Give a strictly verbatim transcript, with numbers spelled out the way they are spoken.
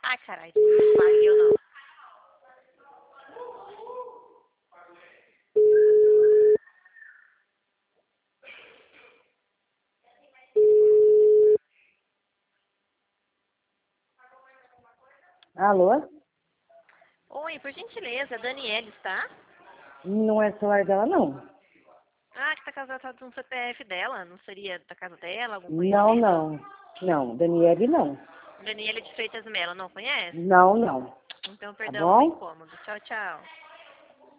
Ai, caralho, não vai eu não. Alô? Oi, por gentileza, Daniela está? Não é celular dela, não. Ah, que tá casada com o C P F dela, não seria da casa dela, algum Não, conhecido? não. Não, Daniele não. Daniela de Freitas Melo, não conhece? Não, não. Então, Tá perdão o bom? incômodo. Tchau, tchau.